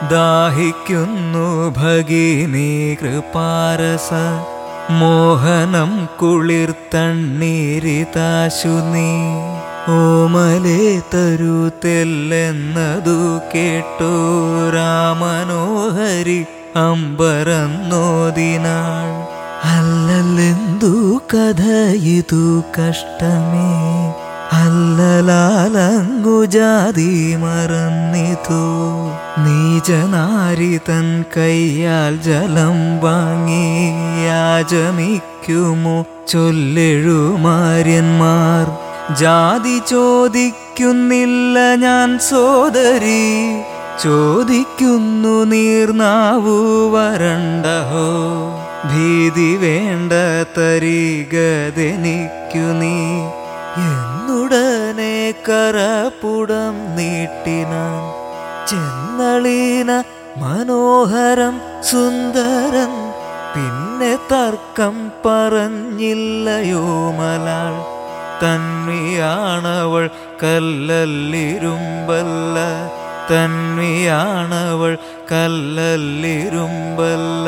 ദാഹിക്കുന്നു ഭഗിനി കൃപാരസ മോഹനം കുളിർത്തണ്ണീരിതാശു നീ. ഓമലേ തരൂ തെല്ലെന്നതു കേട്ടു രാമനോഹരി അമ്പരന്നോദിനാൾ. അല്ലല്ലെന്തു കഥ ഇതു കഷ്ടമേ, അല്ലലാലങ്ങു ജാതി മറന്നിതു. നീചനാരി തൻ കയ്യാൽ ജലം വാങ്ങി യാചമിക്കുമോ ചൊല്ലെഴുമാര്യന്മാർ. ജാതി ചോദിക്കുന്നില്ല ഞാൻ സോദരി, ചോദിക്കുന്നു നീർനാവു വരണ്ടഹോ. ഭീതി വേണ്ട തരികതെനിക്കു നീ എന്നുടനെ കരപുടം നീട്ടിനാൻ. ചെന്നളീന മനോഹരം സുന്ദരൻ, പിന്നെ തർക്കം പറഞ്ഞില്ലയോ മലാൾ. തന്വിയാണവൾ കല്ലല്ലിരുമ്പല്ല, തന്വിയാണവൾ കല്ലല്ലിരുമ്പല്ല.